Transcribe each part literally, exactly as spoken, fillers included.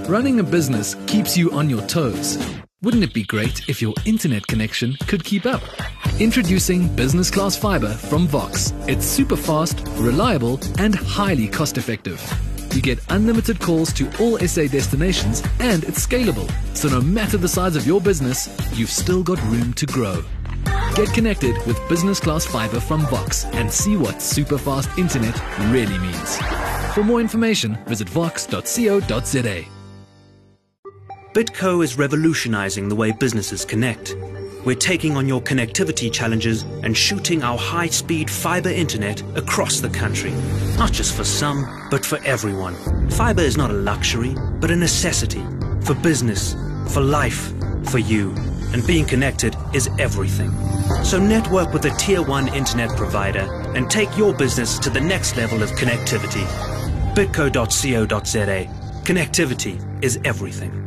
Running a business keeps you on your toes. Wouldn't it be great if your internet connection could keep up? Introducing Business Class Fiber from Vox. It's super fast, reliable, and highly cost-effective. You get unlimited calls to all S A destinations, and it's scalable. So no matter the size of your business, you've still got room to grow. Get connected with Business Class Fiber from Vox and see what super fast internet really means. For more information, visit vox dot co dot za. Bitco is revolutionizing the way businesses connect. We're taking on your connectivity challenges and shooting our high-speed fiber internet across the country. Not just for some, but for everyone. Fiber is not a luxury, but a necessity. For business, for life, for you. And being connected is everything. So network with a tier one internet provider and take your business to the next level of connectivity. bitco dot co dot za. Connectivity is everything.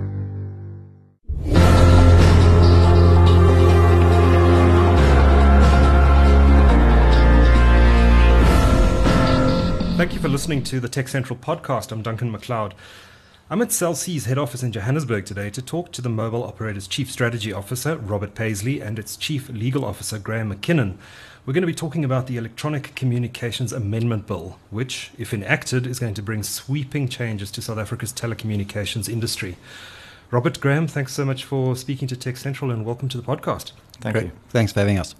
Thank you for listening to the Tech Central podcast. I'm Duncan McLeod. I'm at Cell C's head office in Johannesburg today to talk to the mobile operator's Chief Strategy Officer, Robert Paisley, and its Chief Legal Officer, Graham McKinnon. We're going to be talking about the Electronic Communications Amendment Bill, which, if enacted, is going to bring sweeping changes to South Africa's telecommunications industry. Robert, Graham, thanks so much for speaking to Tech Central and welcome to the podcast. Thank Great. you. Thanks for having us.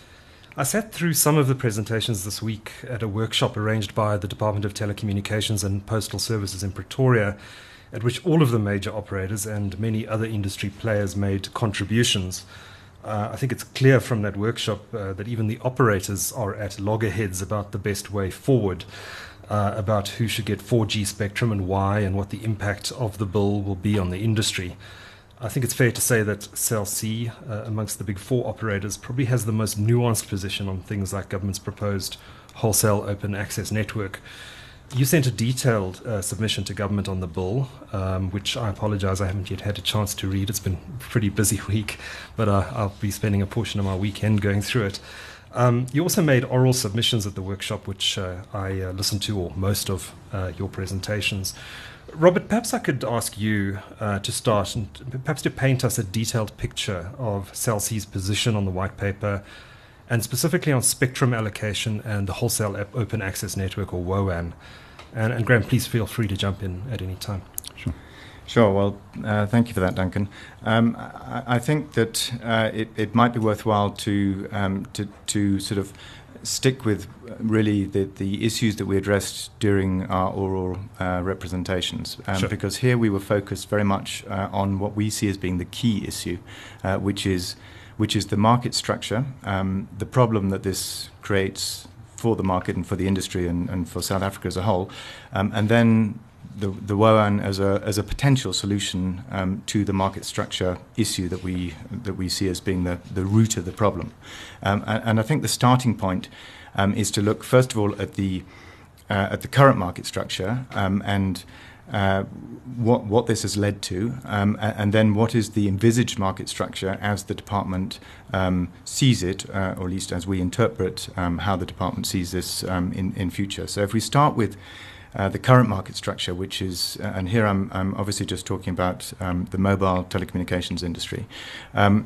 I sat through some of the presentations this week at a workshop arranged by the Department of Telecommunications and Postal Services in Pretoria, at which all of the major operators and many other industry players made contributions. Uh, I think it's clear from that workshop uh, that even the operators are at loggerheads about the best way forward, uh, about who should get four G spectrum and why, and what the impact of the bill will be on the industry. I think it's fair to say that Cell C, uh, amongst the big four operators, probably has the most nuanced position on things like government's proposed wholesale open access network. You sent a detailed uh, submission to government on the bill, um, which I apologize I haven't yet had a chance to read. It's been a pretty busy week, but uh, I'll be spending a portion of my weekend going through it. Um, you also made oral submissions at the workshop, which uh, I uh, listened to, or most of uh, your presentations. Robert, perhaps I could ask you uh, to start and perhaps to paint us a detailed picture of Cell C's position on the white paper, and specifically on spectrum allocation and the wholesale open access network, or WOAN. And, and Graham, please feel free to jump in at any time. Sure. Sure. Well, uh, thank you for that, Duncan. Um, I, I think that uh, it, it might be worthwhile to um, to to sort of stick with really the, the issues that we addressed during our oral uh, representations, um, Sure. because here we were focused very much uh, on what we see as being the key issue, uh, which is which is the market structure, um, the problem that this creates for the market and for the industry and, and for South Africa as a whole, um, and then the, the WOAN as a as a potential solution um, to the market structure issue that we that we see as being the, the root of the problem. Um, and, and I think the starting point um, is to look first of all at the uh, at the current market structure um, and uh, what what this has led to, um, and, and then what is the envisaged market structure as the department um, sees it, uh, or at least as we interpret um, how the department sees this um, in in future. So if we start with Uh, the current market structure, which is, uh, and here I'm, I'm obviously just talking about um, the mobile telecommunications industry. Um,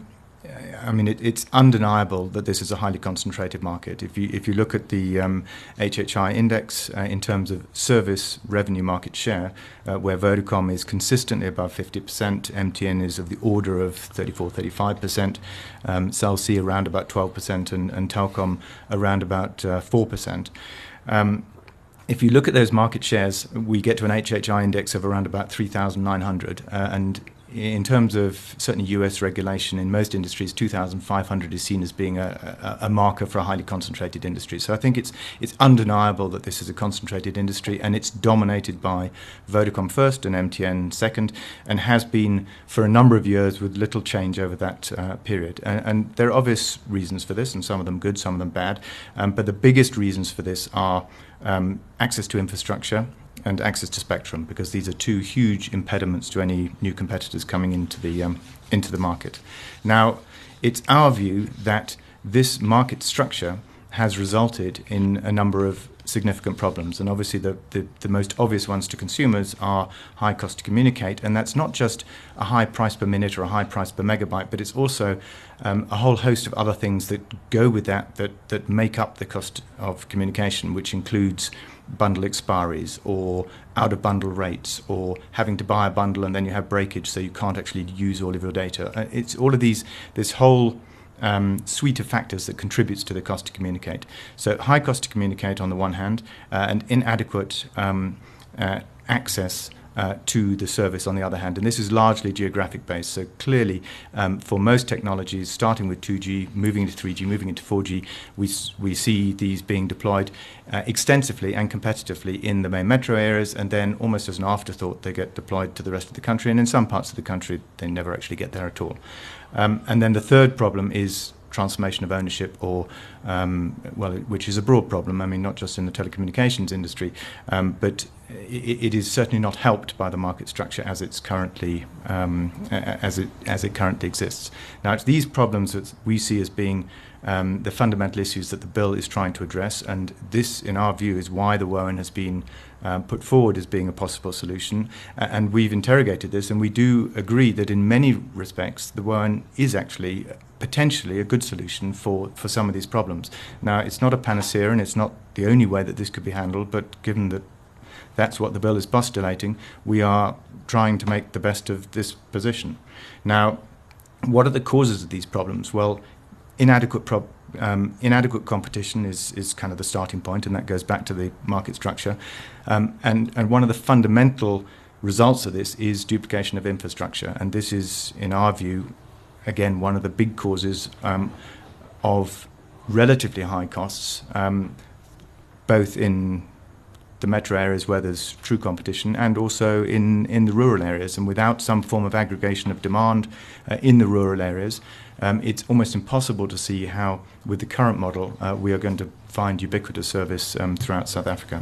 I mean, it, it's undeniable that this is a highly concentrated market. If you if you look at the um, H H I index uh, in terms of service revenue market share, uh, where Vodacom is consistently above fifty percent, M T N is of the order of thirty-four, thirty-five percent, um, Cell C around about twelve percent, and, and Telkom around about uh, four percent. Um, If you look at those market shares, we get to an H H I index of around about three thousand nine hundred. Uh, and in terms of certainly U S regulation in most industries, two thousand five hundred is seen as being a, a, a marker for a highly concentrated industry. So I think it's it's undeniable that this is a concentrated industry, and it's dominated by Vodacom first and M T N second, and has been for a number of years with little change over that uh, period. And, and there are obvious reasons for this, and some of them good, some of them bad. Um, but the biggest reasons for this are Um, access to infrastructure and access to spectrum, because these are two huge impediments to any new competitors coming into the um, into the market. Now, it's our view that this market structure has resulted in a number of significant problems. And obviously the, the, the most obvious ones to consumers are high cost to communicate. And that's not just a high price per minute or a high price per megabyte, but it's also um, a whole host of other things that go with that, that that make up the cost of communication, which includes bundle expiries or out-of-bundle rates or having to buy a bundle and then you have breakage so you can't actually use all of your data. Uh, it's all of these, this whole um, suite of factors that contributes to the cost to communicate. So high cost to communicate on the one hand uh, and inadequate um, uh, access Uh, to the service on the other hand, and this is largely geographic based. So clearly um, for most technologies, starting with two G, moving into three G, moving into four G, we we see these being deployed uh, extensively and competitively in the main metro areas, and then almost as an afterthought they get deployed to the rest of the country, and in some parts of the country they never actually get there at all. Um, and then the third problem is transformation of ownership, or um, well, which is a broad problem. I mean, not just in the telecommunications industry, um, but it, it is certainly not helped by the market structure as it's currently um, as it as it currently exists. Now, it's these problems that we see as being um, the fundamental issues that the bill is trying to address, and this, in our view, is why the W O A N has been Um, put forward as being a possible solution, uh, and we've interrogated this, and we do agree that in many respects the W O A N is actually potentially a good solution for, for some of these problems. Now, it's not a panacea and it's not the only way that this could be handled, but given that that's what the bill is postulating, we are trying to make the best of this position. Now, what are the causes of these problems? Well, inadequate pro- Um, inadequate competition is, is kind of the starting point, and that goes back to the market structure. Um, and, and one of the fundamental results of this is duplication of infrastructure. And this is, in our view, again, one of the big causes um, of relatively high costs, um, both in the metro areas where there's true competition and also in, in the rural areas. And without some form of aggregation of demand uh, in the rural areas, Um, it's almost impossible to see how, with the current model, uh, we are going to find ubiquitous service um, throughout South Africa.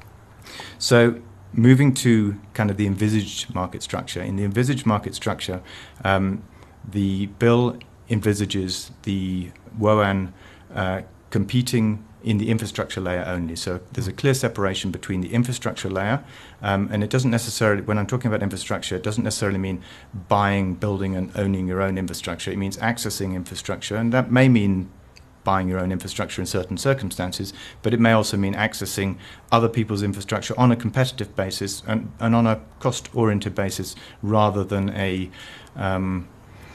So, moving to kind of the envisaged market structure. In the envisaged market structure, um, the bill envisages the W O A N uh, competing in the infrastructure layer only. So there's a clear separation between the infrastructure layer, um, and it doesn't necessarily, when I'm talking about infrastructure, it doesn't necessarily mean buying, building and owning your own infrastructure. It means accessing infrastructure, and that may mean buying your own infrastructure in certain circumstances, but it may also mean accessing other people's infrastructure on a competitive basis and, and on a cost-oriented basis rather than a um,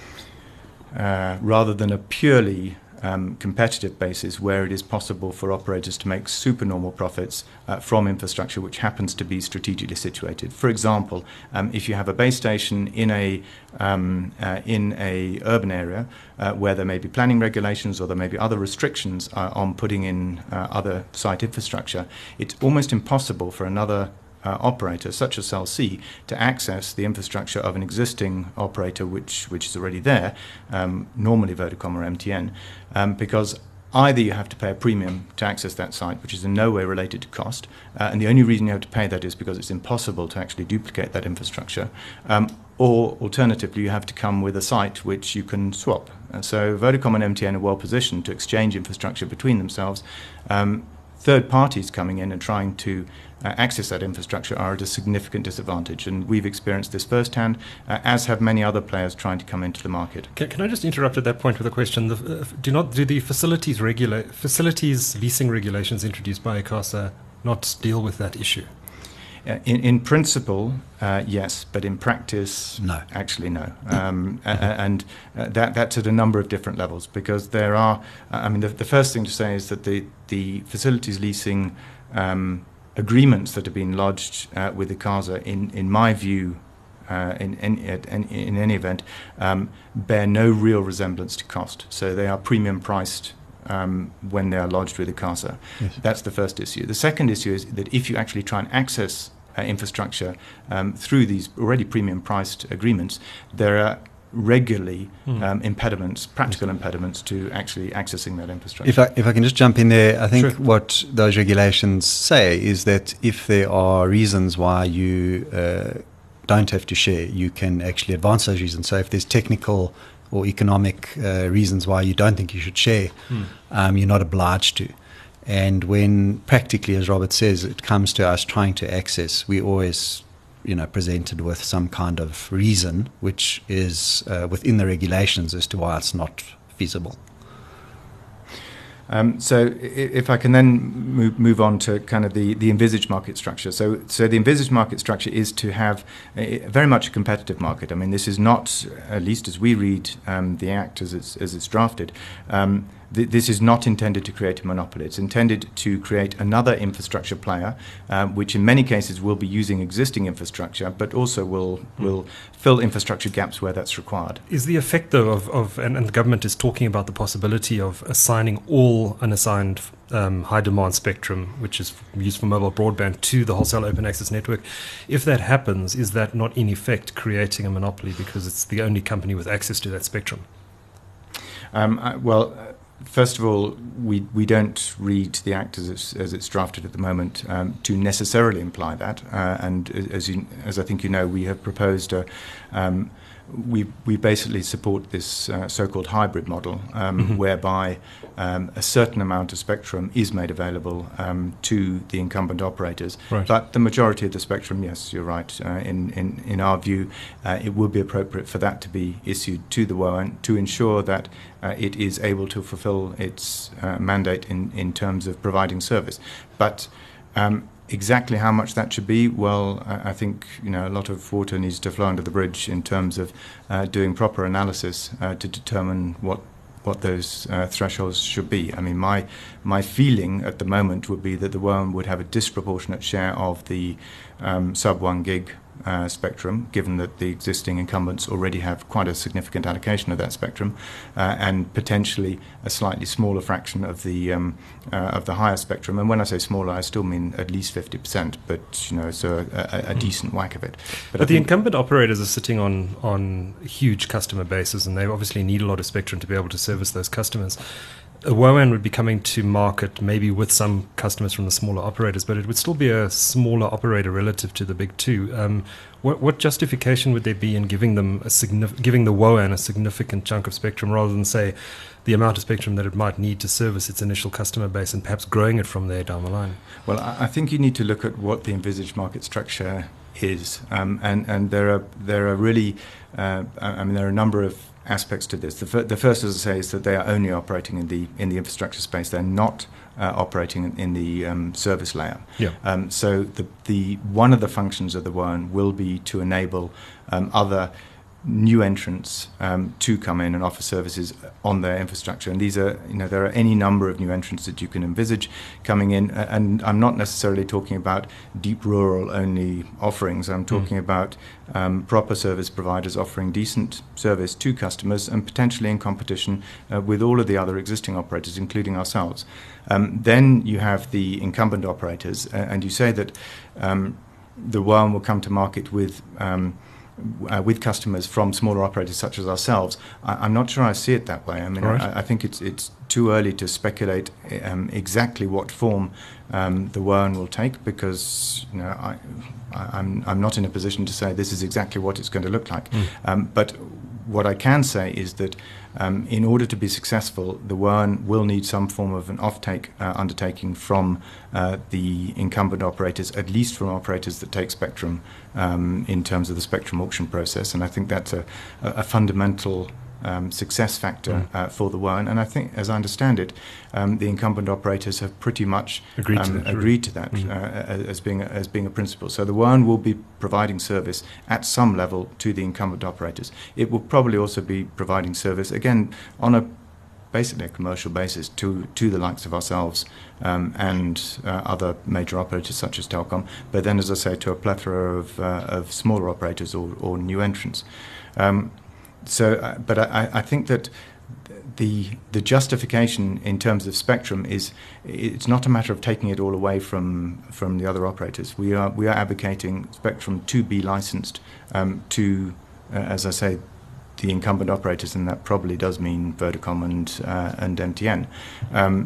uh, rather than a purely Um, competitive basis where it is possible for operators to make supernormal profits uh, from infrastructure which happens to be strategically situated. For example, um, if you have a base station in a um, uh, in a urban area uh, where there may be planning regulations or there may be other restrictions uh, on putting in uh, other site infrastructure, it's almost impossible for another Uh, operator, such as Cell C, to access the infrastructure of an existing operator which which is already there, um, normally Vodacom or M T N, um, because either you have to pay a premium to access that site, which is in no way related to cost, uh, and the only reason you have to pay that is because it's impossible to actually duplicate that infrastructure, um, or alternatively you have to come with a site which you can swap. Uh, so Vodacom and M T N are well positioned to exchange infrastructure between themselves. Um, third parties coming in and trying to Uh, access that infrastructure are at a significant disadvantage, and we've experienced this firsthand, uh, as have many other players trying to come into the market. Can, can I just interrupt at that point with a question? The, uh, do not do the facilities regula- facilities leasing regulations introduced by ICASA not deal with that issue? Uh, in, in principle, uh, yes, but in practice, no. Actually, no. Um, uh, and uh, that that's at a number of different levels, because there are. Uh, I mean, the, the first thing to say is that the the facilities leasing Um, agreements that have been lodged uh, with ICASA, in, in my view, uh, in, in, in, in any event, um, bear no real resemblance to cost. So they are premium priced um, when they are lodged with ICASA. Yes. That's the first issue. The second issue is that if you actually try and access uh, infrastructure um, through these already premium priced agreements, there are regularly mm. um, impediments, practical yes. impediments to actually accessing that infrastructure. If I, if I can just jump in there, I think sure. what those regulations say is that if there are reasons why you uh, don't have to share, you can actually advance those reasons. So if there's technical or economic uh, reasons why you don't think you should share, mm. um, you're not obliged to. And when practically, as Robert says, it comes to us trying to access, we always, you know, presented with some kind of reason which is uh, within the regulations as to why it's not feasible. Um, so i- if I can then move, move on to kind of the, the envisaged market structure. So, so the envisaged market structure is to have a, very much a competitive market. I mean, this is not, at least as we read um, the Act as it's, as it's drafted, um, th- this is not intended to create a monopoly. It's intended to create another infrastructure player, um, which in many cases will be using existing infrastructure, but also will, mm. will fill infrastructure gaps where that's required. Is the effect, though, of, of and, and the government is talking about the possibility of assigning all unassigned um, high-demand spectrum, which is used for mobile broadband, to the wholesale open access network. If that happens, is that not in effect creating a monopoly because it's the only company with access to that spectrum? Um, I, well, uh, first of all, we, we don't read the Act as it's, as it's drafted at the moment um, to necessarily imply that. Uh, and as, you, as I think you know, we have proposed a um, We, we basically support this uh, so-called hybrid model, um, mm-hmm. whereby um, a certain amount of spectrum is made available um, to the incumbent operators. Right. But the majority of the spectrum, yes, you're right, uh, in, in, in our view, uh, it would be appropriate for that to be issued to the W O A N to ensure that uh, it is able to fulfill its uh, mandate in, in terms of providing service. But um, exactly how much that should be, well, I, I think you know a lot of water needs to flow under the bridge in terms of uh, doing proper analysis uh, to determine what what those uh, thresholds should be. I mean, my my feeling at the moment would be that the W O A N would have a disproportionate share of the um, sub one gig uh, spectrum, given that the existing incumbents already have quite a significant allocation of that spectrum, uh, and potentially a slightly smaller fraction of the um, uh, of the higher spectrum. And when I say smaller, I still mean at least fifty percent, but you know, so a, a decent whack of it. But, but the incumbent operators are sitting on on huge customer bases, and they obviously need a lot of spectrum to be able to service those customers. A W O A N would be coming to market maybe with some customers from the smaller operators, but it would still be a smaller operator relative to the big two. Um, what, what justification would there be in giving them a signif- giving the W O A N a significant chunk of spectrum rather than, say, the amount of spectrum that it might need to service its initial customer base and perhaps growing it from there down the line? Well, I think you need to look at what the envisaged market structure is, um, and and there are there are really, uh, I mean, there are a number of aspects to this. The, fir- the first, as I say, is that they are only operating in the in the infrastructure space. They're not uh, operating in, in the um, service layer. Yeah. Um, so the the one of the functions of the W O A N will be to enable um, other new entrants um, to come in and offer services on their infrastructure. And these are, you know, there are any number of new entrants that you can envisage coming in. And I'm not necessarily talking about deep rural only offerings. I'm talking mm. about um, proper service providers offering decent service to customers and potentially in competition uh, with all of the other existing operators, including ourselves. Um, then you have the incumbent operators, uh, and you say that um, the W O A N will come to market with um, Uh, with customers from smaller operators such as ourselves. I, I'm not sure I see it that way. I mean, right. I, I think it's it's too early to speculate um, exactly what form um, the W O A N will take, because you know I, I, I'm I'm not in a position to say this is exactly what it's going to look like. Mm. Um, but what I can say is that um, in order to be successful, the W O A N will need some form of an offtake uh, undertaking from uh, the incumbent operators, at least from operators that take spectrum um, in terms of the spectrum auction process. And I think that's a, a fundamental um, success factor mm. uh, for the W O A N. And I think, as I understand it, um, the incumbent operators have pretty much agreed um, to that, agreed to that mm. uh, as being a, as being a principle. So the W O A N will be providing service at some level to the incumbent operators. It will probably also be providing service, again, on a basically a commercial basis to, to the likes of ourselves um, and uh, other major operators such as Telkom, but then, as I say, to a plethora of, uh, of smaller operators or, or new entrants. Um, so, uh, but I, I think that the the justification in terms of spectrum is it's not a matter of taking it all away from from the other operators. We are we are advocating spectrum to be licensed um, to, uh, as I say, the incumbent operators, and that probably does mean Vodacom and uh, and M T N. Um,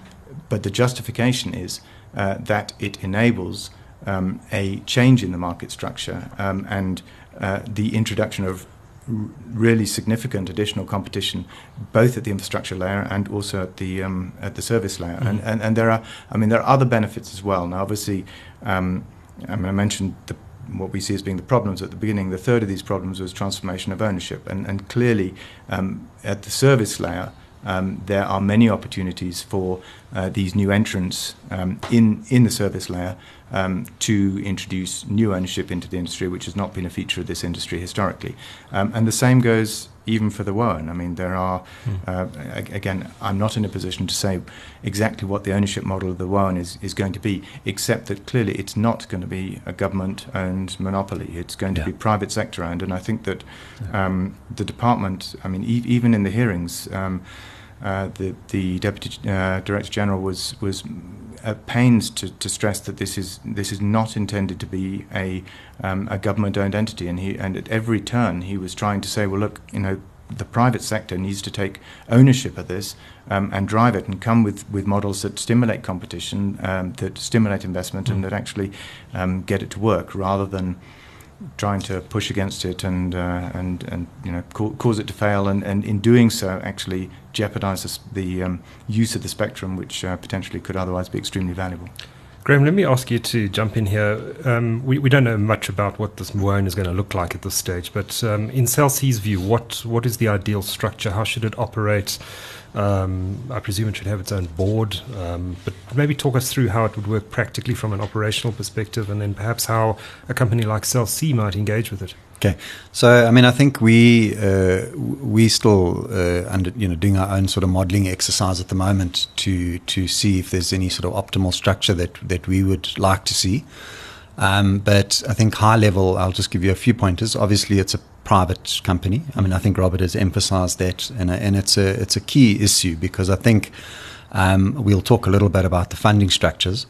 but the justification is uh, that it enables um, a change in the market structure um, and uh, the introduction of really significant additional competition, both at the infrastructure layer and also at the um, at the service layer. Mm-hmm. And, and and there are, I mean, there are other benefits as well. Now, obviously, um, I mean, I mentioned the, what we see as being the problems at the beginning. The third of these problems was transformation of ownership, and and clearly um, at the service layer, um, there are many opportunities for uh, these new entrants um, in in the service layer. Um, to introduce new ownership into the industry, which has not been a feature of this industry historically. Um, and the same goes even for the W O A N. I mean, there are, mm. uh, again, I'm not in a position to say exactly what the ownership model of the W O A N is, is going to be, except that clearly it's not going to be a government-owned monopoly. It's going to yeah. be private sector-owned. And I think that um, the department, I mean, e- even in the hearings, um, uh, the, the Deputy uh, Director General was was at pains to, to stress that this is this is not intended to be a um, a government-owned entity, and he and at every turn he was trying to say, well, look, you know, the private sector needs to take ownership of this um, and drive it, and come with, with models that stimulate competition, um, that stimulate investment, mm. and that actually um, get it to work, rather than trying to push against it and uh, and and you know ca- cause it to fail, and, and in doing so actually jeopardize the um, use of the spectrum, which uh, potentially could otherwise be extremely valuable. Graham, let me ask you to jump in here. Um, we, we don't know much about what this W O A N is going to look like at this stage, but um, in Cell C's view, what what is the ideal structure? How should it operate? Um, I presume it should have its own board, um, but maybe talk us through how it would work practically from an operational perspective, and then perhaps how a company like Cell C might engage with it. Okay, so I mean, I think we uh, we still uh, under you know doing our own sort of modelling exercise at the moment to to see if there's any sort of optimal structure that that we would like to see. Um, but I think high level, I'll just give you a few pointers. Obviously, it's a private company. I mean, I think Robert has emphasised that, and and it's a it's a key issue, because I think um, we'll talk a little bit about the funding structures,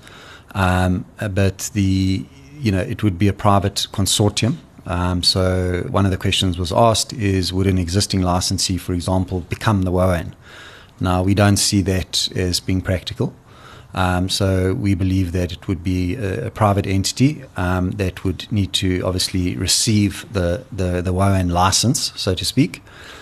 um, but the you know it would be a private consortium. Um, so one of the questions was asked is, would an existing licensee, for example, become the W O A N? Now, we don't see that as being practical. Um, so we believe that it would be a, a private entity um, that would need to obviously receive the, the, the W O A N license, so to speak.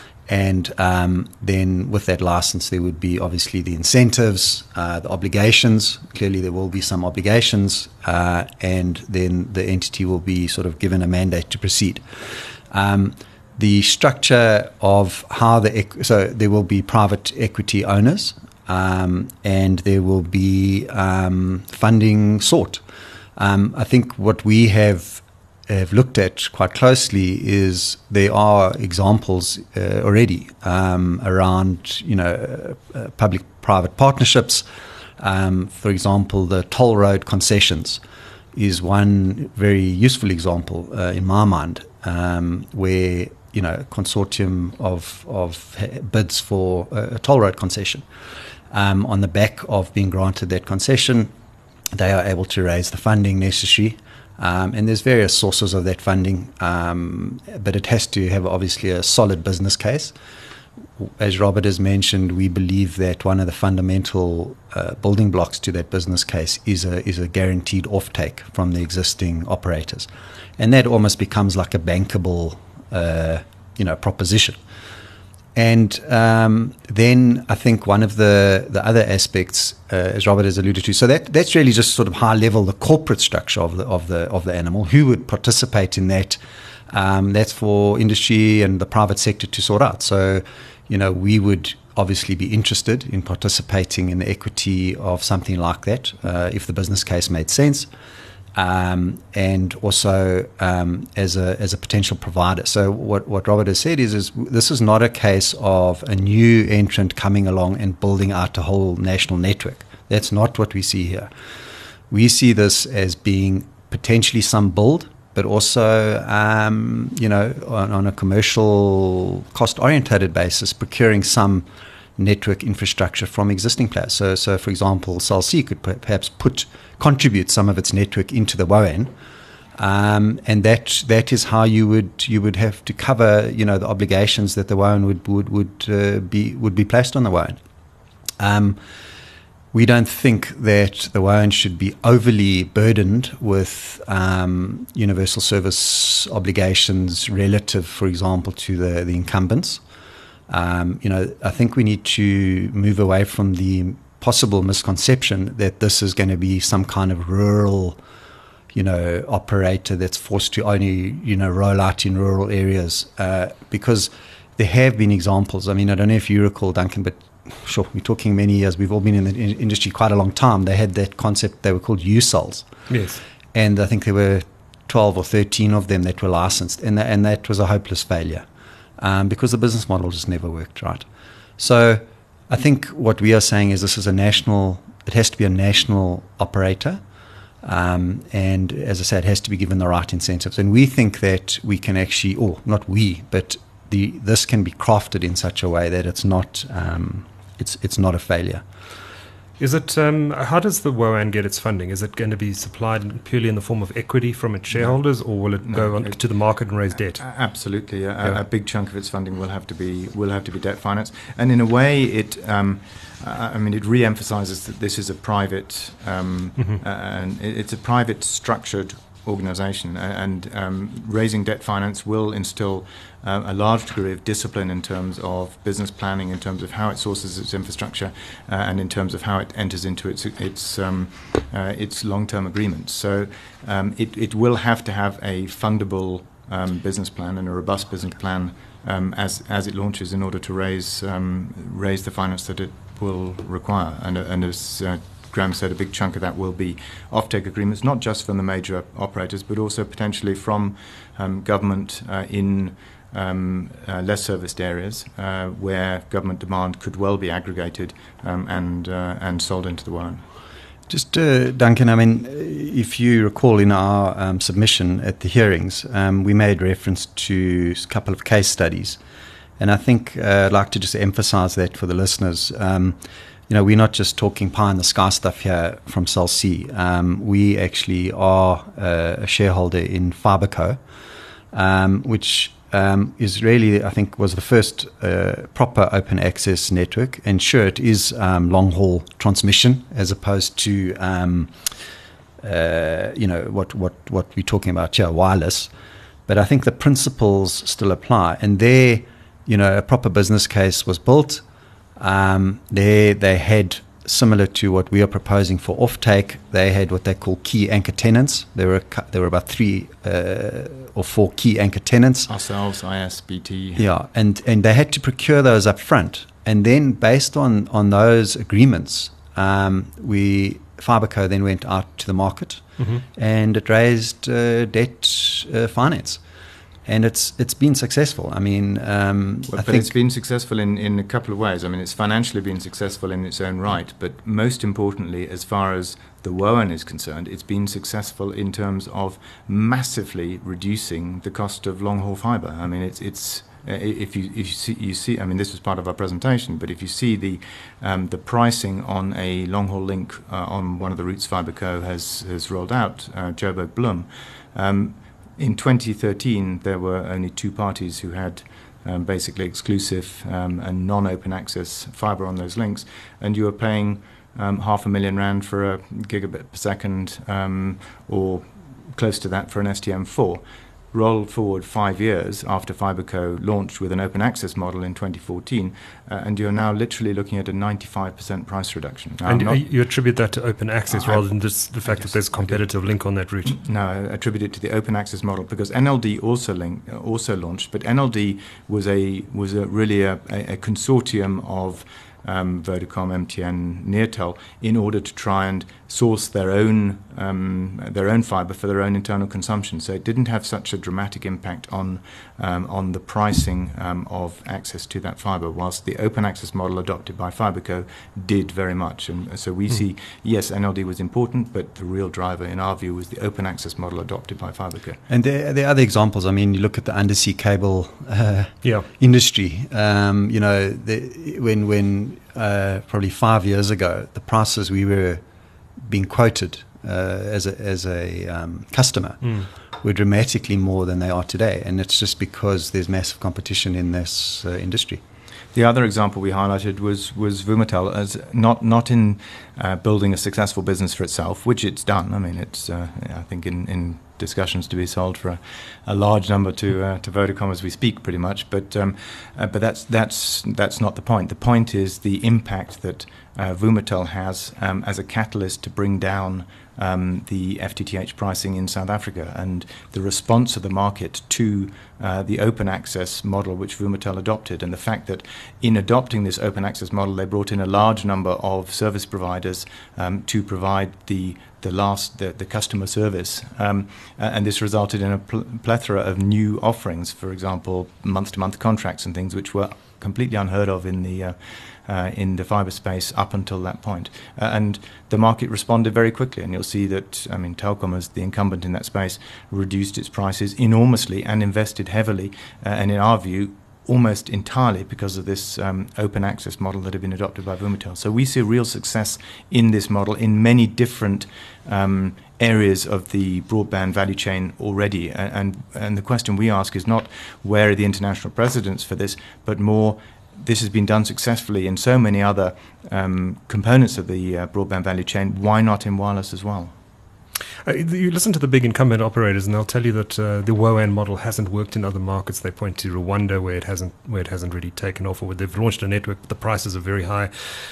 And um, then with that license, there would be obviously the incentives, uh, the obligations. Clearly, there will be some obligations, uh, and then the entity will be sort of given a mandate to proceed. Um, the structure of how the equ- so there will be private equity owners, um, and there will be um, funding sought. Um, I think what we have have looked at quite closely is there are examples uh, already um, around, you know, uh, public-private partnerships. Um, for example, the toll road concessions is one very useful example uh, in my mind, um, where, you know, a consortium of, of bids for a, a toll road concession. Um, on the back of being granted that concession, they are able to raise the funding necessary. Um, and there's various sources of that funding, um, but it has to have obviously a solid business case. As Robert has mentioned, we believe that one of the fundamental uh, building blocks to that business case is a is a guaranteed offtake from the existing operators, and that almost becomes like a bankable, uh, you know, proposition. And um, then I think one of the, the other aspects, uh, as Robert has alluded to, so that that's really just sort of high level, the corporate structure of the of the of the animal. Who would participate in that? Um, that's for industry and the private sector to sort out. So, you know, we would obviously be interested in participating in the equity of something like that uh, if the business case made sense. Um, and also um, as a as a potential provider. So what, what Robert has said is, is this is not a case of a new entrant coming along and building out a whole national network. That's not what we see here. We see this as being potentially some build, but also, um, you know, on, on a commercial cost-orientated basis, procuring some network infrastructure from existing players. So, so for example, Cell C could perhaps put contribute some of its network into the W O A N, um, and that that is how you would you would have to cover, you know, the obligations that the W O A N would would would uh, be would be placed on the W O A N. Um, we don't think that the WOAN should be overly burdened with um, universal service obligations relative, for example, to the, the incumbents. Um, you know, I think we need to move away from the possible misconception that this is going to be some kind of rural, you know, operator that's forced to only, you know, roll out in rural areas, uh, because there have been examples. I mean, I don't know if you recall, Duncan, but sure, we're talking many years. We've all been in the in- industry quite a long time. They had that concept. They were called U S O Ls. Yes. And I think there were twelve or thirteen of them that were licensed. And, th- and that was a hopeless failure um, because the business model just never worked right. So I think what we are saying is this is a national, it has to be a national operator. Um, and as I said, it has to be given the right incentives. And we think that we can actually, or not we, but the this can be crafted in such a way that it's not um, it's it's not a failure. Is it? Um, how does the WOAN get its funding? Is it going to be supplied purely in the form of equity from its shareholders, or will it No, go on it- to the market and raise debt? A- Absolutely, a, Yeah. a big chunk of its funding will have to be will have to be debt finance, and in a way, it um, uh, I mean, it re-emphasizes that this is a private um, Mhm. uh, and it- it's a private structured organisation, and um, raising debt finance will instill uh, a large degree of discipline in terms of business planning, in terms of how it sources its infrastructure, uh, and in terms of how it enters into its its um, uh, its long-term agreements. So um, it it will have to have a fundable um, business plan and a robust business plan um, as as it launches in order to raise um, raise the finance that it will require, and and as uh, Graham said, a big chunk of that will be offtake agreements, not just from the major operators, but also potentially from um, government uh, in um, uh, less serviced areas uh, where government demand could well be aggregated um, and uh, and sold into the WOAN. Just, uh, Duncan, I mean, if you recall in our um, submission at the hearings, um, we made reference to a couple of case studies. And I think uh, I'd like to just emphasize that for the listeners. Um, you know, we're not just talking pie in the sky stuff here from Cell C. Um, we actually are uh, a shareholder in Fiberco, um, which um, is really, I think, was the first uh, proper open access network. And sure, it is um, long haul transmission as opposed to, um, uh, you know, what, what, what we're talking about here, wireless. But I think the principles still apply. And there, you know, a proper business case was built. Um, there they had, similar to what we are proposing for offtake, they had what they call key anchor tenants. There were cu- there were about three uh, or four key anchor tenants. Ourselves, I S, B T. Yeah, and, and they had to procure those up front. And then based on, on those agreements, um, we Fiberco then went out to the market Mhm. and it raised uh, debt uh, finance. And it's it's been successful. I mean, um, Well, I but think it's been successful in, in a couple of ways. I mean, it's financially been successful in its own right, but most importantly, as far as the WOAN is concerned, it's been successful in terms of massively reducing the cost of long-haul fibre. I mean, it's it's uh, if you if you see, you see, I mean, this was part of our presentation, but if you see the um, the pricing on a long-haul link uh, on one of the routes Fiberco has has rolled out, uh, Joburg Bloem. Um, In twenty thirteen, there were only two parties who had um, basically exclusive um, and non-open access fibre on those links, and you were paying um, half a million rand for a gigabit per second, um, or close to that for an S T M four. Roll forward five years after Fiberco launched with an open access model in twenty fourteen, uh, and you're now literally looking at a ninety-five percent price reduction. Now, And I'm not- you attribute that to open access I- rather than just the fact Yes, that there's a I do. competitive link on that route. No, I attribute it to the open access model because N L D also link, uh, also launched, but N L D was a was a really a, a, a consortium of um, Vodacom, M T N, Neotel in order to try and source their own um, their own fibre for their own internal consumption. So it didn't have such a dramatic impact on um, on the pricing um, of access to that fibre, whilst the open access model adopted by Fiberco did very much. And so we Mm. see, yes, N L D was important, but the real driver in our view was the open access model adopted by Fiberco. And there, there are other examples. I mean, you look at the undersea cable uh, Yeah. industry. Um, you know, the, when when uh, probably five years ago, the prices we were being quoted uh, as a as a um, customer Mm. were dramatically more than they are today, and it's just because there's massive competition in this uh, industry. The other example we highlighted was was Vumatel, as not not in uh, building a successful business for itself, which it's done. I mean, it's uh, I think in, in discussions to be sold for a, a large number to uh, to Vodacom as we speak, pretty much. But um, uh, but that's that's that's not the point. The point is the impact that uh, Vumatel has um, as a catalyst to bring down Um, the F T T H pricing in South Africa, and the response of the market to uh, the open access model which Vumatel adopted, and the fact that in adopting this open access model they brought in a large number of service providers um, to provide the the last the, the customer service, um, and this resulted in a pl- plethora of new offerings, for example month to month contracts and things which were completely unheard of in the uh, Uh, in the fibre space up until that point. Uh, and the market responded very quickly, and you'll see that, I mean, Telkom, as the incumbent in that space, reduced its prices enormously and invested heavily, uh, and in our view, almost entirely because of this um, open access model that had been adopted by Vumatel. So we see real success in this model in many different um, areas of the broadband value chain already. And, and, and the question we ask is not where are the international precedents for this, but more, this has been done successfully in so many other um, components of the uh, broadband value chain. Why not in wireless as well? Uh, you listen to the big incumbent operators, and they'll tell you that uh, the W O A N model hasn't worked in other markets. They point to Rwanda, where it hasn't, where it hasn't really taken off, or where they've launched a network, but the prices are very high.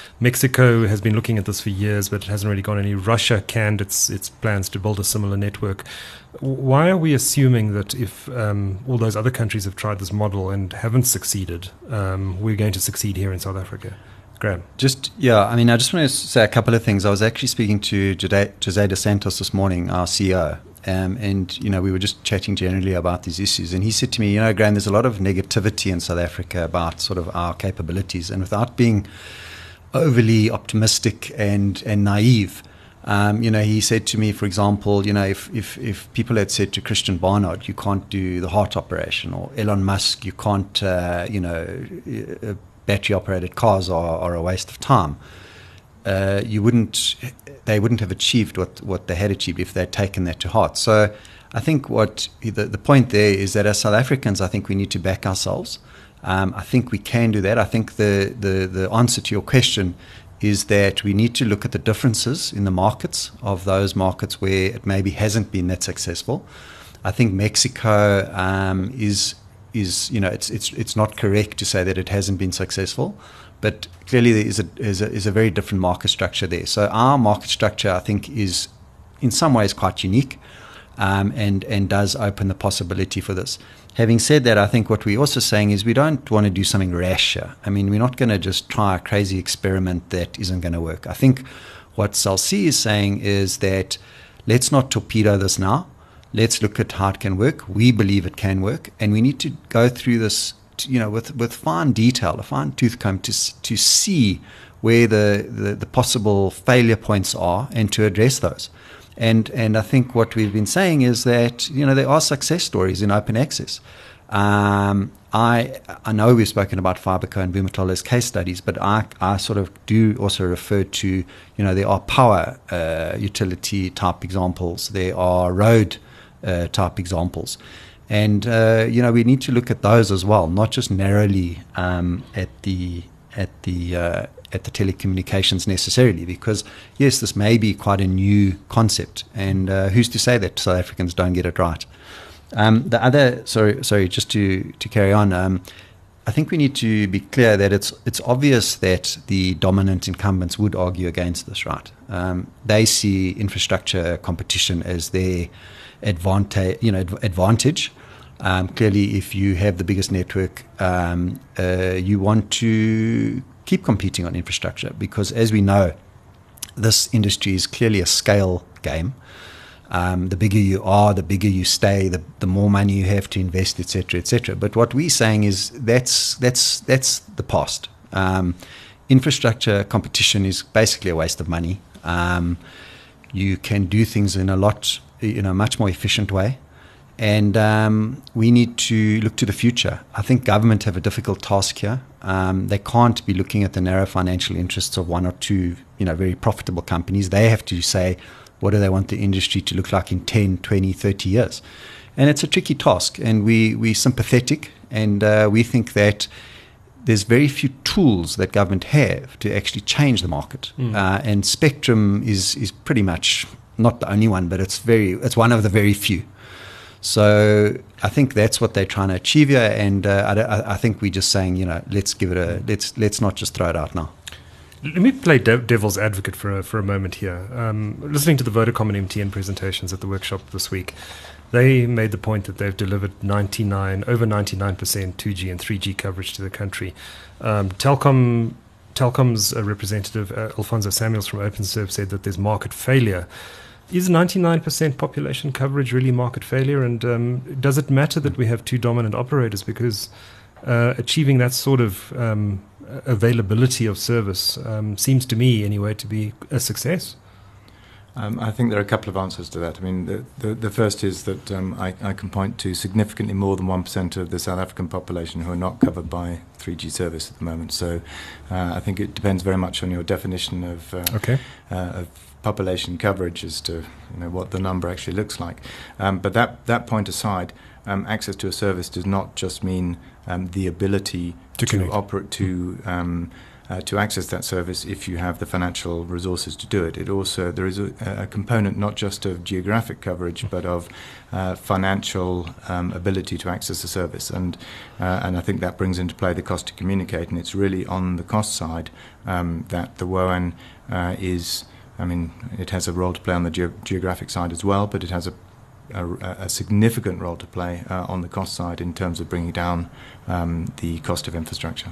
Mexico has been looking at this for years, but it hasn't really gone any. Russia canned its its plans to build a similar network. Why are we assuming that if um, all those other countries have tried this model and haven't succeeded, um, we're going to succeed here in South Africa? Graham. Just, yeah, I mean, I just want to say a couple of things. I was actually speaking to Jose, Jose dos Santos this morning, our C E O, um, and, you know, we were just chatting generally about these issues. And he said to me, you know, Graham, there's a lot of negativity in South Africa about sort of our capabilities. And without being overly optimistic and, and naive, Um, you know, he said to me, for example, you know, if, if, if people had said to Christian Barnard, you can't do the heart operation, or Elon Musk, you can't, uh, you know, uh, battery-operated cars are, are a waste of time, uh, you wouldn't, they wouldn't have achieved what, what they had achieved if they'd taken that to heart. So I think what the, the point there is that as South Africans, I think we need to back ourselves. Um, I think we can do that. I think the, the, the answer to your question is that we need to look at the differences in the markets of those markets where it maybe hasn't been that successful. I think Mexico um, is is you know it's it's it's not correct to say that it hasn't been successful, but clearly there is a is a, is a very different market structure there. So our market structure, I think, is in some ways quite unique, um, and and does open the possibility for this. Having said that, I think what we're also saying is we don't want to do something rash here. I mean, we're not going to just try a crazy experiment that isn't going to work. I think what Cell C is saying is that let's not torpedo this now. Let's look at how it can work. We believe it can work, and we need to go through this, you know, with, with fine detail, a fine tooth comb to to see where the, the, the possible failure points are and to address those. And and I think what we've been saying is that, you know, there are success stories in open access. Um, I I know we've spoken about Fiberco and Vumatel as case studies, but I, I sort of do also refer to, you know, there are power uh, utility type examples. There are road uh, type examples. And, uh, you know, we need to look at those as well, not just narrowly um, at the at the uh, at the telecommunications necessarily, because yes, this may be quite a new concept, and uh, who's to say that South Africans don't get it right? Um, the other, sorry, sorry, just to to carry on, um, I think we need to be clear that it's it's obvious that the dominant incumbents would argue against this, right? Um, they see infrastructure competition as their advantage, you know, adv- advantage. Um, clearly, if you have the biggest network, um, uh, you want to keep competing on infrastructure, because as we know, this industry is clearly a scale game. Um, the bigger you are, the bigger you stay, the, the more money you have to invest, et cetera, et cetera. But what we're saying is that's that's that's the past. Um, infrastructure competition is basically a waste of money. Um, you can do things in a lot, you know, much more efficient way. And um, we need to look to the future. I think government have a difficult task here. Um, they can't be looking at the narrow financial interests of one or two, you know, very profitable companies. They have to say, what do they want the industry to look like in ten, twenty, thirty years? And it's a tricky task. And we, we're sympathetic, and uh, we think that there's very few tools that government have to actually change the market. Mm. Uh, and spectrum is is pretty much not the only one, but it's very it's one of the very few. So I think that's what they're trying to achieve here, and uh, I, I think we're just saying, you know, let's give it a let's let's not just throw it out now. Let me play dev- devil's advocate for a, for a moment here. Um, listening to the Vodacom and M T N presentations at the workshop this week, they made the point that they've delivered ninety-nine over ninety-nine percent two G and three G coverage to the country. Um, Telkom Telkom's uh, representative uh, Alfonso Samuels from OpenServe said that there's market failure. Is ninety-nine percent population coverage really market failure? And um, does it matter that we have two dominant operators? Because uh, achieving that sort of um, availability of service um, seems to me, anyway, to be a success. Um, I think there are a couple of answers to that. I mean, the, the, the first is that um, I, I can point to significantly more than one percent of the South African population who are not covered by three G service at the moment. So uh, I think it depends very much on your definition of, uh, okay. uh, of population coverage as to, you know, what the number actually looks like. Um, but that, that point aside, um, access to a service does not just mean um, the ability to, to operate to um, uh, to access that service if you have the financial resources to do it. It also there is a, a component not just of geographic coverage but of uh, financial um, ability to access the service, and uh, and I think that brings into play the cost to communicate, and it's really on the cost side um, that the W O A N uh, is. I mean, it has a role to play on the ge- geographic side as well, but it has a, a, a significant role to play uh, on the cost side in terms of bringing down um, the cost of infrastructure.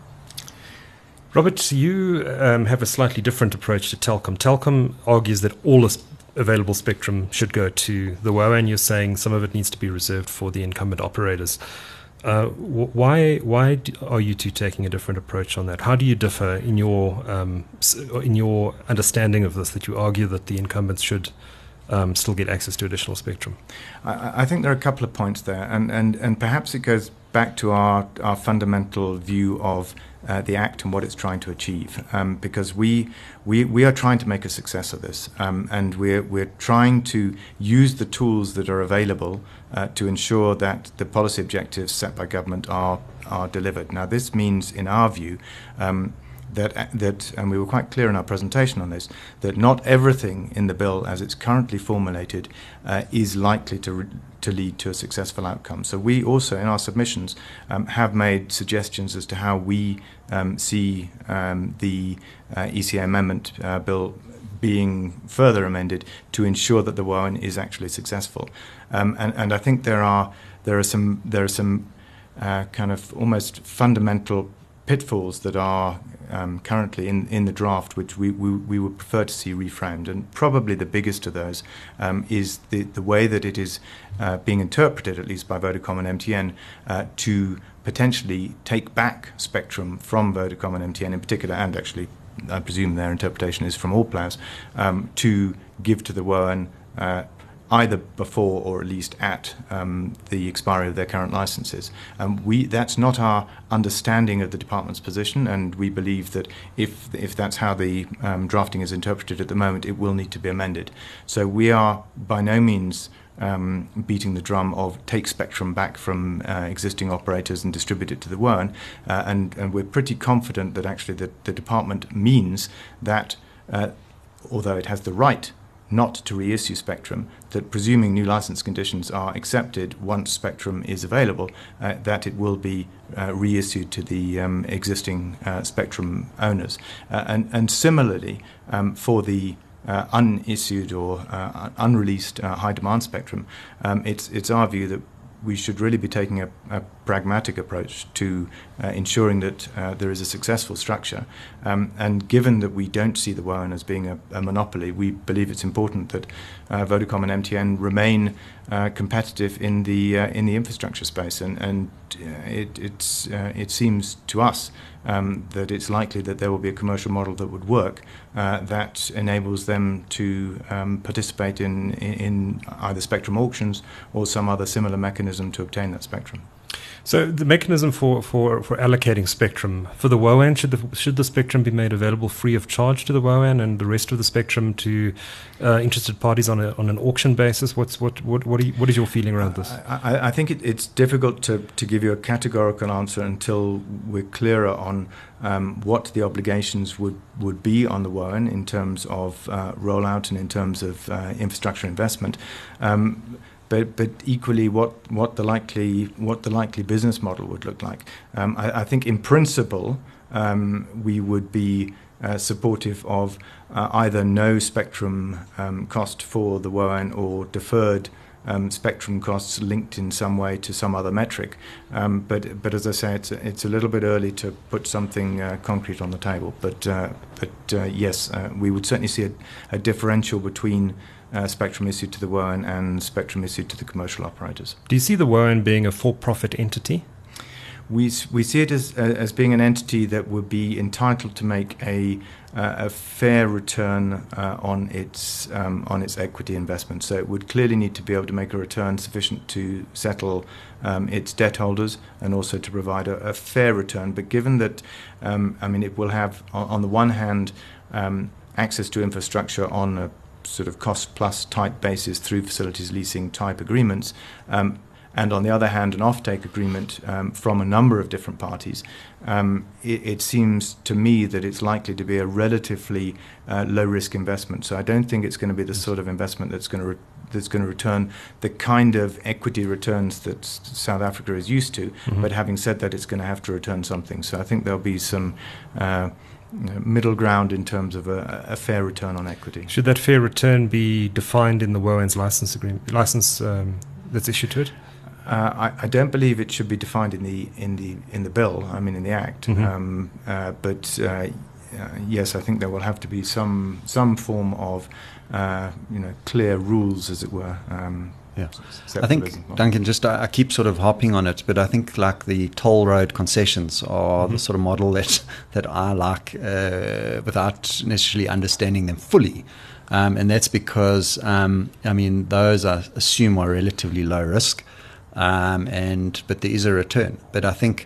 Robert, you um, have a slightly different approach to Telkom. Telkom argues that all the available spectrum should go to the W O A N. You're saying some of it needs to be reserved for the incumbent operators. Uh, why why do, are you two taking a different approach on that? How do you differ in your um, in your understanding of this, that you argue that the incumbents should um, still get access to additional spectrum? I, I think there are a couple of points there, and, and, and perhaps it goes back to our, our fundamental view of uh, the Act and what it's trying to achieve, um, because we, we we are trying to make a success of this, um, and we're we're trying to use the tools that are available uh, to ensure that the policy objectives set by government are are delivered. Now, this means, in our view, um, that that and we were quite clear in our presentation on this, that not everything in the bill as it's currently formulated uh, is likely to re- to lead to a successful outcome. So we also, in our submissions, um, have made suggestions as to how we um, see um, the uh, E C A amendment uh, bill being further amended to ensure that the W O A N is actually successful. Um, and, and I think there are there are some there are some uh, kind of almost fundamental pitfalls that are um, currently in, in the draft, which we, we, we would prefer to see reframed. And probably the biggest of those um, is the, the way that it is uh, being interpreted, at least by Vodacom and M T N, uh, to potentially take back spectrum from Vodacom and M T N in particular, and actually I presume their interpretation is from all players, um, to give to the W O A N uh, either before or at least at um, the expiry of their current licenses. Um, we that's not our understanding of the department's position, and we believe that if if that's how the um, drafting is interpreted at the moment, it will need to be amended. So we are by no means um, beating the drum of take spectrum back from uh, existing operators and distribute it to the W O A N, uh, and, and we're pretty confident that actually the, the department means that uh, although it has the right not to reissue spectrum, that presuming new license conditions are accepted once spectrum is available, uh, that it will be uh, reissued to the um, existing uh, spectrum owners. Uh, and, and similarly, um, for the uh, unissued or uh, unreleased uh, high demand spectrum, um, it's, it's our view that we should really be taking a, a pragmatic approach to uh, ensuring that uh, there is a successful structure. Um, and given that we don't see the W O A N as being a, a monopoly, we believe it's important that uh, Vodacom and M T N remain uh, competitive in the uh, in the infrastructure space. And, and uh, it it's, uh, it seems to us um, that it's likely that there will be a commercial model that would work uh, that enables them to um, participate in, in, in either spectrum auctions or some other similar mechanism to obtain that spectrum. So the mechanism for, for, for allocating spectrum for the W O A N, should the should the spectrum be made available free of charge to the W O A N and the rest of the spectrum to uh, interested parties on a on an auction basis? What's what what what, you, what is your feeling around this? I, I think it, it's difficult to, to give you a categorical answer until we're clearer on um, what the obligations would, would be on the W O A N in terms of uh, rollout and in terms of uh, infrastructure investment. Um, But, but equally, what, what the likely what the likely business model would look like. Um, I, I think, in principle, um, we would be uh, supportive of uh, either no spectrum um, cost for the W O A N or deferred um, spectrum costs linked in some way to some other metric. Um, but but as I say, it's a, it's a little bit early to put something uh, concrete on the table. But uh, but uh, yes, uh, we would certainly see a, a differential between Uh, spectrum issued to the W O A N and spectrum issued to the commercial operators. Do you see the W O A N being a for-profit entity? We we see it as uh, as being an entity that would be entitled to make a uh, a fair return uh, on its um, on its equity investment. So it would clearly need to be able to make a return sufficient to settle um, its debt holders and also to provide a, a fair return. But given that, um, I mean, it will have on, on the one hand um, access to infrastructure on a sort of cost plus type basis through facilities leasing type agreements, um, and on the other hand an offtake agreement um, from a number of different parties, um, it, it seems to me that it's likely to be a relatively uh, low risk investment. So I don't think it's going to be the sort of investment that's going to re- that's going to return the kind of equity returns that South Africa is used to. Mm-hmm. But having said that, it's going to have to return something. So I think there'll be some uh, middle ground in terms of a, a fair return on equity. Should that fair return be defined in the W O A N's license agreement, license um, that's issued to it? Uh, I, I don't believe it should be defined in the in the in the bill. I mean, in the Act. Mm-hmm. Um, uh, but uh, uh, yes, I think there will have to be some some form of uh, you know clear rules, as it were. Um, Yeah, I think, Duncan, just I, I keep sort of hopping on it, but I think like the toll road concessions are mm-hmm. the sort of model that, that I like uh, without necessarily understanding them fully. Um, and that's because, um, I mean, those I assume are relatively low risk, um, and but there is a return. But I think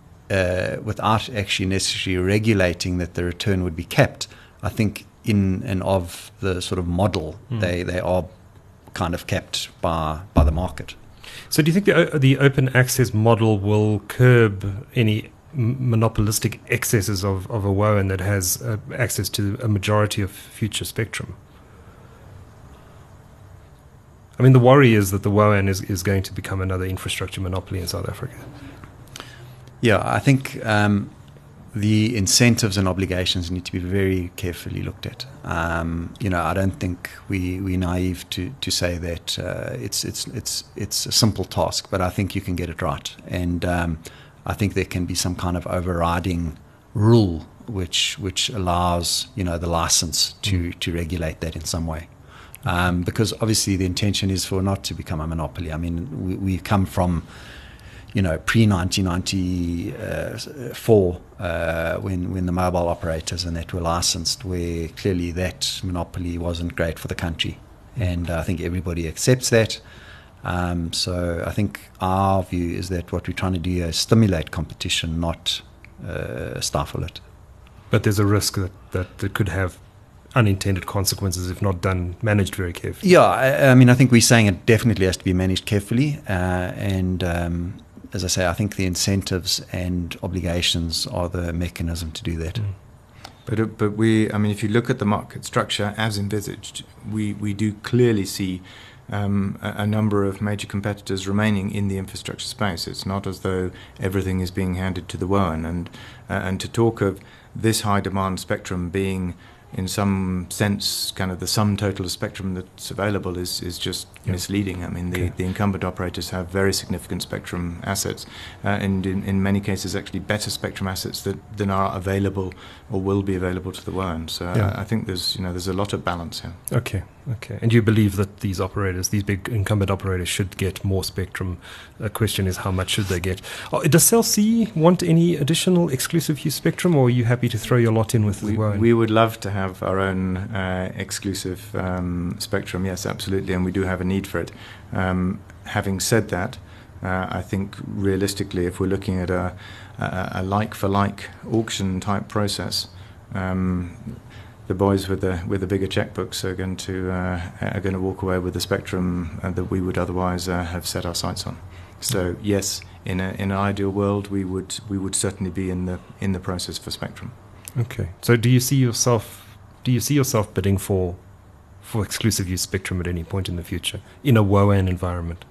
uh, without actually necessarily regulating that the return would be capped, I think in and of the sort of model, mm. they, they are kind of kept by by the market. So do you think the the open access model will curb any m- monopolistic excesses of, of a W O A N that has uh, access to a majority of future spectrum? I mean, the worry is that the W O A N is, is going to become another infrastructure monopoly in South Africa. Yeah, I think um, the incentives and obligations need to be very carefully looked at. Um, you know, I don't think we we're naive to to say that uh, it's it's it's it's a simple task, but I think you can get it right. And um, I think there can be some kind of overriding rule which which allows you know the license to to regulate that in some way. Um, because obviously the intention is for not to become a monopoly. I mean, we, we come from you know, pre-nineteen ninety-four, uh, when when the mobile operators and that were licensed, where clearly that monopoly wasn't great for the country, and uh, I think everybody accepts that. Um, so I think our view is that what we're trying to do is stimulate competition, not uh, stifle it. But there's a risk that that, that could have unintended consequences if not done managed very carefully. Yeah, I, I mean, I think we're saying it definitely has to be managed carefully, uh, and. Um, As I say, I think the incentives and obligations are the mechanism to do that. Mm. But uh, but we, I mean, if you look at the market structure as envisaged, we, we do clearly see um, a, a number of major competitors remaining in the infrastructure space. It's not as though everything is being handed to the W O A N. And, uh, and to talk of this high demand spectrum being in some sense kind of the sum total of spectrum that's available is, is just yep. misleading. I mean, the, okay. the incumbent operators have very significant spectrum assets, uh, and in, in many cases actually better spectrum assets that, than are available or will be available to the W O A N. So yeah. I, I think there's you know there's a lot of balance here. Okay, okay. And you believe that these operators, these big incumbent operators, should get more spectrum? The question is, how much should they get? Oh, does Cell C want any additional exclusive use spectrum, or are you happy to throw your lot in with we, the W O A N? We would love to have our own uh, exclusive um, spectrum, yes, absolutely, and we do have a need for it. Um, having said that, Uh, I think realistically, if we're looking at a, a, a like-for-like auction type process, um, the boys with the with the bigger checkbooks are going to uh, are going to walk away with the spectrum uh, that we would otherwise uh, have set our sights on. So yes, in a, in an ideal world, we would we would certainly be in the in the process for spectrum. Okay. So do you see yourself do you see yourself bidding for for exclusive use spectrum at any point in the future in a WOAN environment?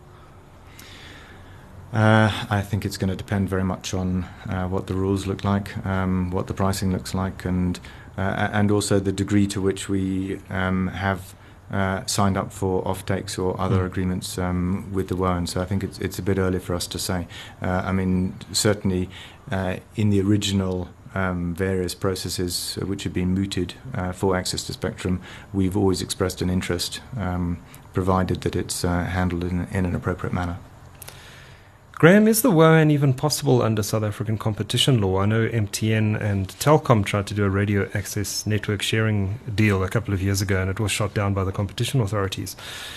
Uh, I think it's going to depend very much on uh, what the rules look like, um, what the pricing looks like, and uh, and also the degree to which we um, have uh, signed up for off-takes or other mm. agreements um, with the WOAN. So I think it's it's a bit early for us to say. Uh, I mean, certainly uh, in the original um, various processes which have been mooted uh, for access to spectrum, we've always expressed an interest, um, provided that it's uh, handled in, in an appropriate manner. Graham, is the WOAN even possible under South African competition law? I know M T N and Telkom tried to do a radio access network sharing deal a couple of years ago, and it was shot down by the competition authorities.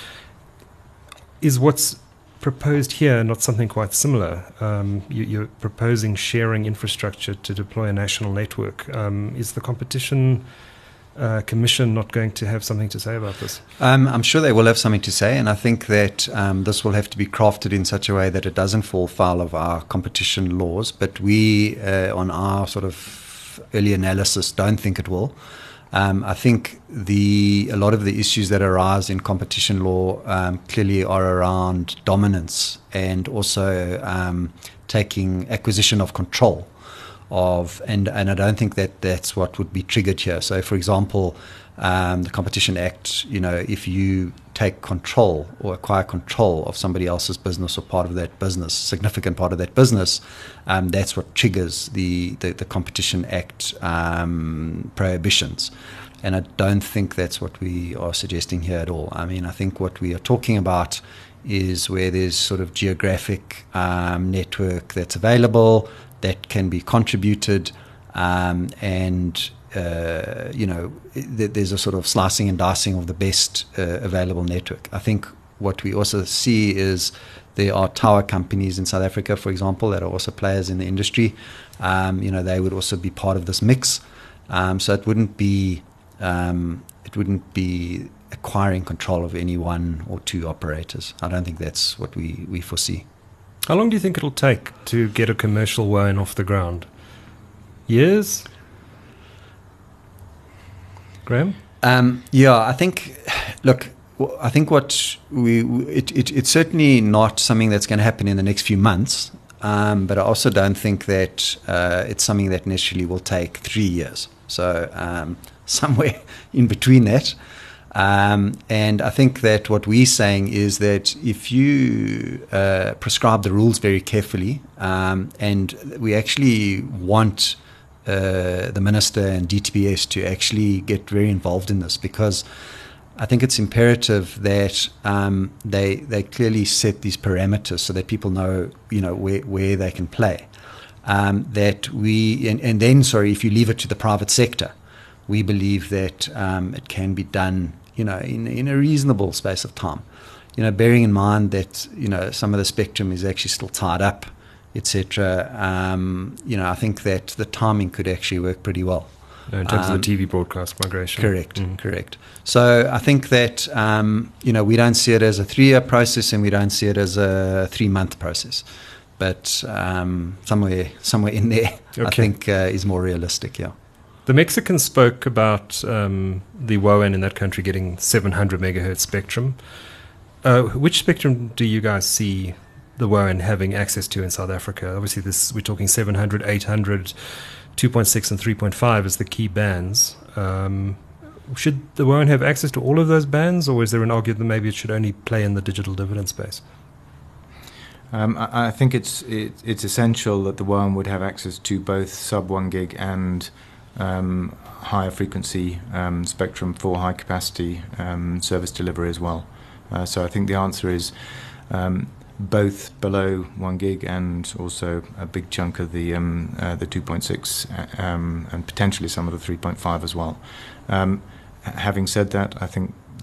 Is what's proposed here not something quite similar? Um, you, you're proposing sharing infrastructure to deploy a national network. Um, is the competition Uh, Commission not going to have something to say about this? Um, I'm sure they will have something to say, and I think that um, this will have to be crafted in such a way that it doesn't fall foul of our competition laws. But we, uh, on our sort of early analysis, don't think it will. Um, I think the a lot of the issues that arise in competition law um, clearly are around dominance and also um, taking acquisition of control. Of and and I don't think that that's what would be triggered here. So, for example, um, the Competition Act, you know, if you take control or acquire control of somebody else's business or part of that business, significant part of that business, um, that's what triggers the the, the Competition Act um, prohibitions. And I don't think that's what we are suggesting here at all. I mean, I think what we are talking about is where there's sort of geographic um, network that's available, that can be contributed, um, and uh, you know, th- there's a sort of slicing and dicing of the best uh, available network. I think what we also see is there are tower companies in South Africa, for example, that are also players in the industry. Um, you know, they would also be part of this mix. Um, so it wouldn't be um, it wouldn't be acquiring control of any one or two operators. I don't think that's what we, we foresee. How long do you think it'll take to get a commercial WOAN off the ground? Years? Graham? Um, yeah, I think, look, I think what we, it, it, it's certainly not something that's going to happen in the next few months, um, but I also don't think that uh, it's something that necessarily will take three years. So um, somewhere in between that. Um, and I think that what we're saying is that if you uh, prescribe the rules very carefully, um, and we actually want uh, the Minister and D T B S to actually get very involved in this, because I think it's imperative that um, they they clearly set these parameters so that people know, you know, where, where they can play. Um, that we and, and then, sorry, if you leave it to the private sector, we believe that um, it can be done, you know, in in a reasonable space of time. You know, bearing in mind that, you know, some of the spectrum is actually still tied up, et cetera. Um, you know, I think that the timing could actually work pretty well. In terms um, of the T V broadcast migration. Correct, mm. correct. So I think that, um, you know, we don't see it as a three-year process and we don't see it as a three-month process. But um, somewhere somewhere in there, okay. I think, uh, is more realistic, yeah. The Mexicans spoke about um, the WOAN in that country getting seven hundred megahertz spectrum. Uh, which spectrum do you guys see the WOAN having access to in South Africa? Obviously, this we're talking seven hundred, eight hundred, two point six and three point five as the key bands. Um, should the WOAN have access to all of those bands, or is there an argument that maybe it should only play in the digital dividend space? Um, I, I think it's it, it's essential that the WOAN would have access to both sub one gig and Um, higher frequency um, spectrum for high capacity um, service delivery as well. Uh, so I think the answer is um, both below one gig and also a big chunk of the um, uh, the two point six um, and potentially some of the three point five as well. Um, having said that, I think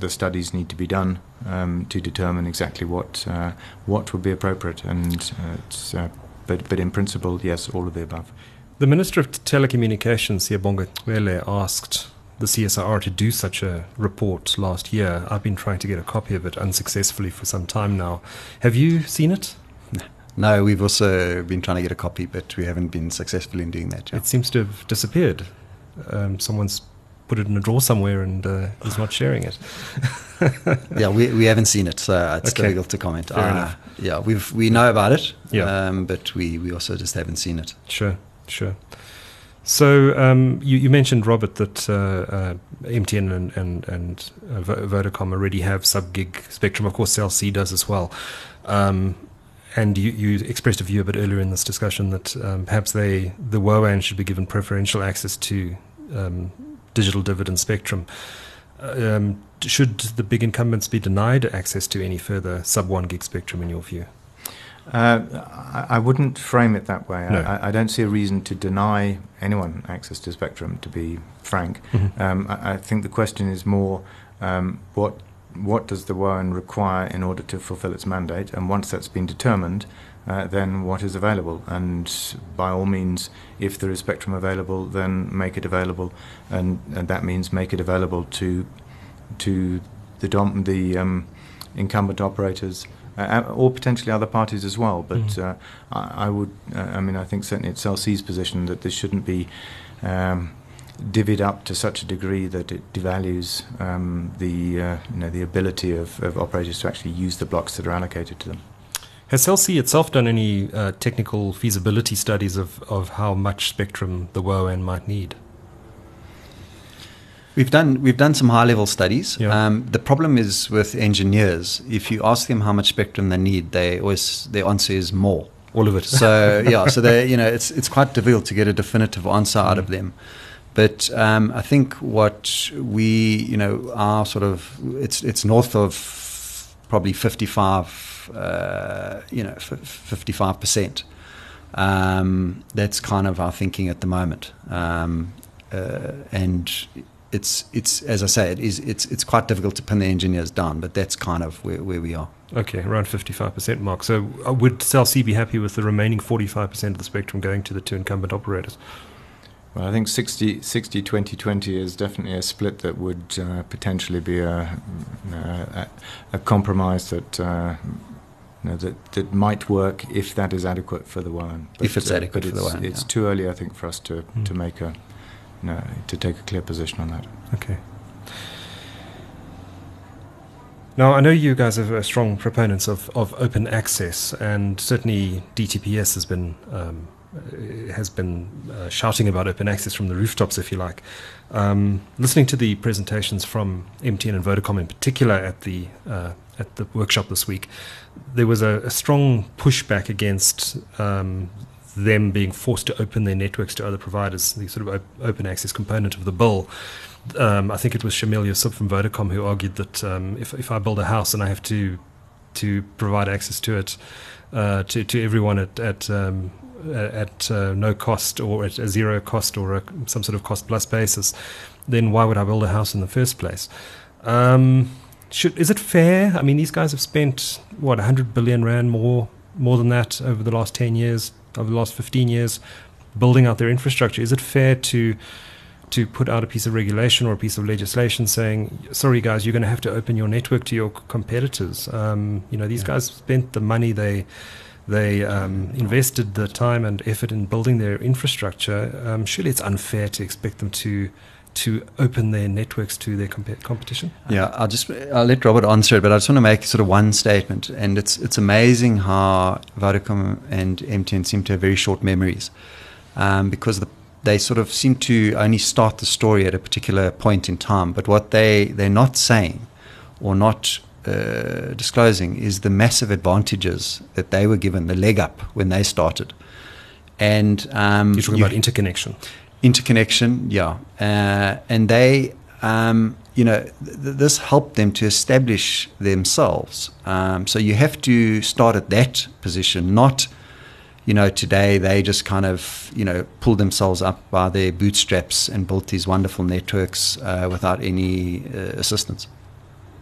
the studies need to be done um, to determine exactly what uh, what would be appropriate. And uh, it's, uh, but but in principle, yes, all of the above. The Minister of Telecommunications, Siyabonga Cwele, asked the C S I R to do such a report last year. I've been trying to get a copy of it unsuccessfully for some time now. Have you seen it? No, we've also been trying to get a copy, but we haven't been successful in doing that. Yeah. It seems to have disappeared. Um, someone's put it in a drawer somewhere and uh, is not sharing it. yeah, we we haven't seen it, so it's Okay. difficult to comment. Fair Uh, enough. Yeah, we've we know about it, Yeah. um, but we, we also just haven't seen it. Sure, sure. So um, you, you mentioned, Robert, that uh, uh, M T N and, and, and uh, Vo- Vodacom already have sub-gig spectrum. Of course, Cell C does as well. Um, and you, you expressed a view a bit earlier in this discussion that um, perhaps they, the W O A N should be given preferential access to um, digital dividend spectrum. Um, should the big incumbents be denied access to any further sub-one gig spectrum in your view? Uh, I, I wouldn't frame it that way. No. I, I don't see a reason to deny anyone access to spectrum, to be frank. Mhm. Um, I, I think the question is more um, what what does the W O A N require in order to fulfill its mandate, and once that's been determined, uh, then what is available. And by all means, if there is spectrum available, then make it available, and, and that means make it available to to the dom- the um, incumbent operators. Uh, or potentially other parties as well, but Mhm. uh, I, I would. Uh, I mean, I think certainly it's Cell C's position that this shouldn't be um, divvied up to such a degree that it devalues um, the uh, you know the ability of, of operators to actually use the blocks that are allocated to them. Has Cell C itself done any uh, technical feasibility studies of, of how much spectrum the W O A N might need? We've done we've done some high level studies. Yeah. Um, the problem is with engineers. If you ask them how much spectrum they need, they always their answer is more. All of it. So yeah, so they you know it's it's quite difficult to get a definitive answer out of them. But um, I think what we you know are sort of it's it's north of probably fifty-five uh, you know fifty-five percent. Um, that's kind of our thinking at the moment, um, uh, and. It's it's as I say, it is it's it's quite difficult to pin the engineers down, but that's kind of where, where we are. Okay, around fifty-five percent mark. So uh, would Cell C be happy with the remaining forty-five percent of the spectrum going to the two incumbent operators? Well, I think sixty, sixty, twenty, twenty is definitely a split that would uh, potentially be a, a, a compromise that, uh, you know, that that might work if that is adequate for the W O A N. If it's adequate but for the it's, W O A N, It's yeah. too early, I think, for us to, Mm. to make a no, to take a clear position on that. Okay. Now, I know you guys are uh, strong proponents of, of open access, and certainly D T P S has been um, uh, has been uh, shouting about open access from the rooftops, if you like. Um, listening to the presentations from M T N and Vodacom in particular at the uh, at the workshop this week, there was a, a strong pushback against um, them being forced to open their networks to other providers, the sort of op- open access component of the bill. Um, I think it was Shamil Yusuf from Vodacom who argued that um, if, if I build a house and I have to to provide access to it uh, to, to everyone at at, um, at uh, no cost or at a zero cost or a, some sort of cost plus basis, then why would I build a house in the first place? Um, should, is it fair? I mean, these guys have spent, what, one hundred billion rand more more than that over the last ten years, over the last fifteen years, building out their infrastructure. Is it fair to to put out a piece of regulation or a piece of legislation saying, sorry guys, you're going to have to open your network to your c- competitors? Um, you know, these Yeah. guys spent the money, they they um, invested the time and effort in building their infrastructure. Um, surely it's unfair to expect them to to open their networks to their comp- competition. Yeah, I'll just I'll let Robert answer it, but I just want to make sort of one statement, and it's it's amazing how Vodacom and M T N seem to have very short memories, um, because the, they sort of seem to only start the story at a particular point in time. But what they they're not saying or not uh, disclosing is the massive advantages that they were given, the leg up when they started, and um, You're talking you- about interconnection. interconnection, yeah, uh, and they, um, you know, th- this helped them to establish themselves. Um, so you have to start at that position, not, you know, today they just kind of, you know, pulled themselves up by their bootstraps and built these wonderful networks uh, without any uh, assistance.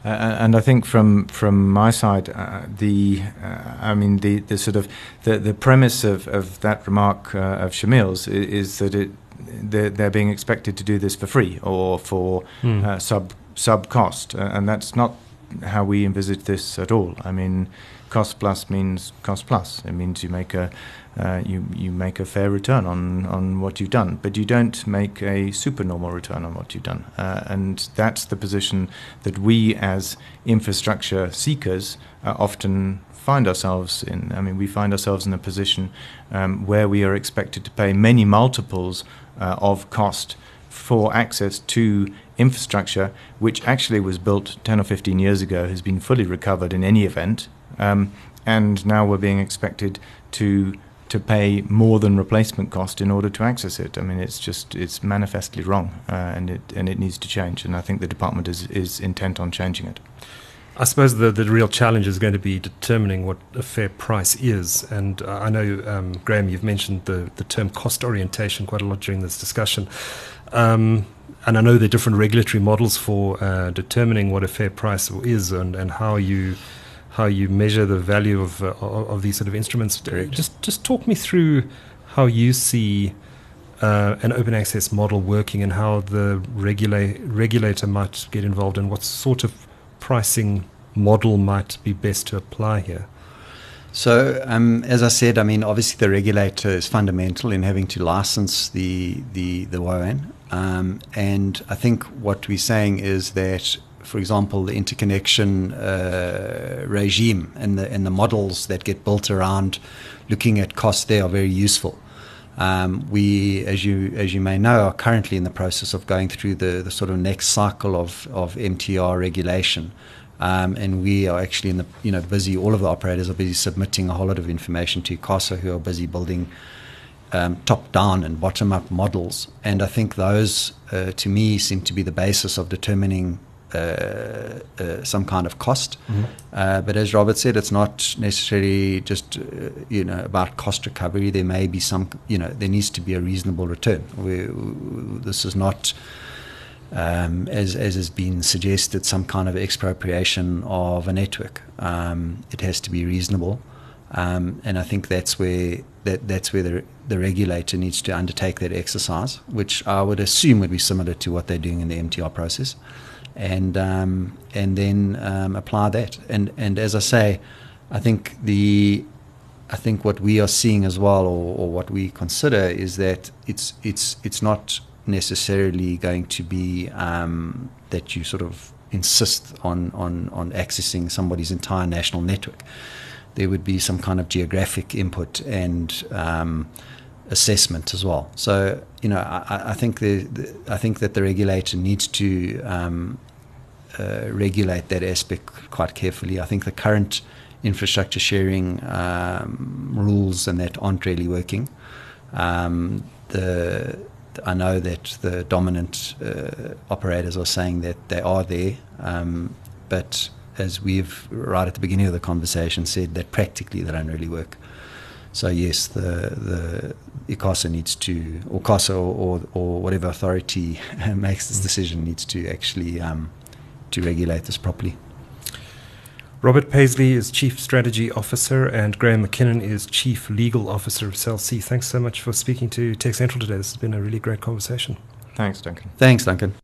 Uh, and I think from from my side, uh, the uh, I mean the, the sort of the, the premise of, of that remark uh, of Shamil's is, is that it they're, they're being expected to do this for free or for mm. uh, sub sub cost, uh, and that's not how we envisage this at all. I mean, cost plus means cost plus. It means you make a uh, you you make a fair return on, on what you've done, but you don't make a supernormal return on what you've done. Uh, and that's the position that we as infrastructure seekers uh, often find ourselves in. I mean, we find ourselves in a position um, where we are expected to pay many multiples uh, of cost for access to infrastructure, which actually was built ten or fifteen years ago, has been fully recovered in any event, um, and now we're being expected to to pay more than replacement cost in order to access it. I mean, it's just it's manifestly wrong, uh, and it and it needs to change. And I think the department is is intent on changing it. I suppose the, the real challenge is going to be determining what a fair price is. And uh, I know, um, Graham, you've mentioned the, the term cost orientation quite a lot during this discussion. Um, and I know there are different regulatory models for uh, determining what a fair price is and, and how you how you measure the value of uh, of these sort of instruments. Correct. Just just talk me through how you see uh, an open access model working and how the regula- regulator might get involved and what sort of pricing model might be best to apply here. So, um, as I said, I mean, obviously the regulator is fundamental in having to license the the the W O A N, um, and I think what we're saying is that, for example, the interconnection uh, regime and the and the models that get built around looking at cost there are very useful. Um, we, as you as you may know, are currently in the process of going through the, the sort of next cycle of, of M T R regulation, um, and we are actually in the you know busy. All of the operators are busy submitting a whole lot of information to ICASA, who are busy building um, top-down and bottom-up models. And I think those, uh, to me, seem to be the basis of determining Uh, uh, some kind of cost, mm-hmm. uh, but as Robert said, it's not necessarily just uh, you know about cost recovery. There may be some, you know, there needs to be a reasonable return. We, this is not, um, as as has been suggested, some kind of expropriation of a network. Um, it has to be reasonable, um, and I think that's where that that's where the the regulator needs to undertake that exercise, which I would assume would be similar to what they're doing in the M T R process. And um, and then um, apply that. And and as I say, I think the I think what we are seeing as well, or, or what we consider, is that it's it's it's not necessarily going to be um, that you sort of insist on, on on accessing somebody's entire national network. There would be some kind of geographic input and um, assessment as well. So, you know, I, I think the, the I think that the regulator needs to um, uh, regulate that aspect quite carefully. I think the current infrastructure sharing um, rules and that aren't really working. Um, the I know that the dominant uh, operators are saying that they are there, um, but as we've right at the beginning of the conversation said, that practically they don't really work. So yes, the the ICASA needs to, or ICASA or, or, or whatever authority makes this decision needs to actually um, to regulate this properly. Robert Paisley is Chief Strategy Officer and Graham McKinnon is Chief Legal Officer of Cell C. Thanks so much for speaking to Tech Central today. This has been a really great conversation. Thanks, Duncan. Thanks, Duncan.